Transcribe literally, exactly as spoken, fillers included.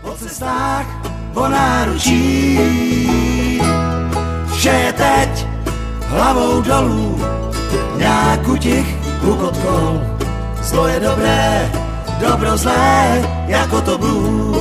O cestách, o náručí, vše je teď hlavou dolů, nějak utich hukot kol. Zlo je dobré, dobro zlé, jako to blues.